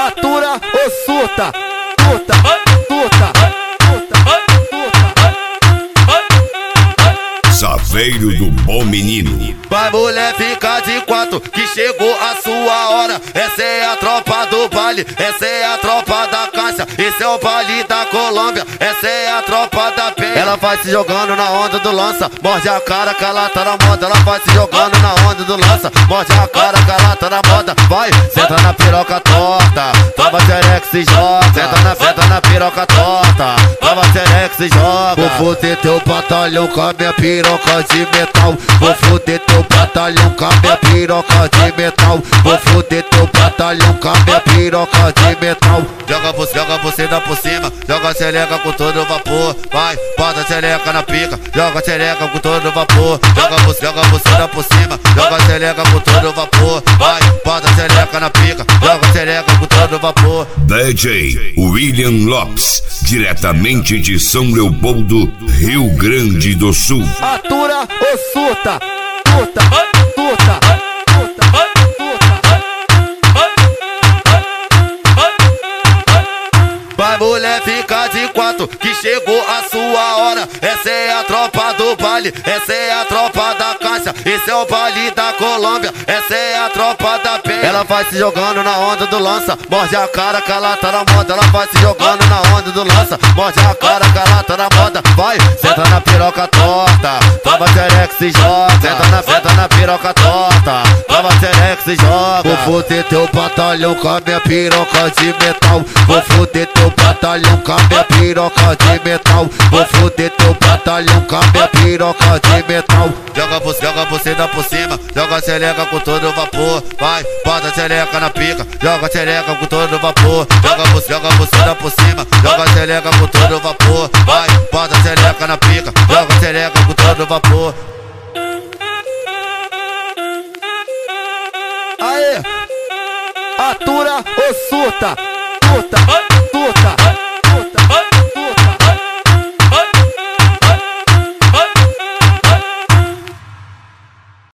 Atura ou surta, surta, surta, Saveiro do Bom Menino. Vai mulher, fica de quatro, que chegou a sua hora. Essa é a tropa do baile, essa é a tropa da caixa. Esse é o baile da Colômbia, essa é a tropa da penha. Ela vai se jogando na onda do lança, morde a cara que ela tá na moda. Ela vai se jogando na onda do lança, morde a cara que ela tá na moda. Vai, senta na piroca torta, toma xereca e se joga. Senta na piroca torta, toma xereca e se joga. Vou foder teu batalhão com a minha piroca de metal. Vou foder teu batalhão com a minha piroca de metal. Vou foder teu batalhão com a minha piroca de metal. Joga você dá por cima, joga a xereca com todo vapor. Vai, bota a xereca na pica, joga a xereca com todo vapor. Joga você dá por cima, joga a xereca com todo vapor. Vai, bota a xereca na pica, joga a xereca com todo vapor. DJ William Lopes, diretamente de São Leopoldo, Rio Grande do Sul. Atura ou surta, surta, surta. Vai mulher, fica de quatro, que chegou a sua hora. Essa é a tropa do baile, essa é a tropa da caixa. Esse é o baile da Colômbia, essa é a tropa da penha. Ela vai se jogando na onda do lança, morde a cara que ela tá na moda. Ela vai se jogando na onda do lança, morde a cara que ela tá na moda. Vai, senta na piroca torta, toma xereca e se joga. Senta na piroca torta, toma xereca e se joga. Vou foder teu batalhão com a minha piroca de metal. Vou foder teu batalhão com a minha piroca de metal. Vou foder teu batalhão com a minha piroca de metal. Joga você dá por cima, joga a xereca com todo vapor. Vai, bota a xereca na pica, joga a xereca com todo vapor. Joga você dá por cima, joga a xereca com todo vapor. Vai, bota a xereca na pica, joga a xereca com todo vapor. Aê, atura ou surta.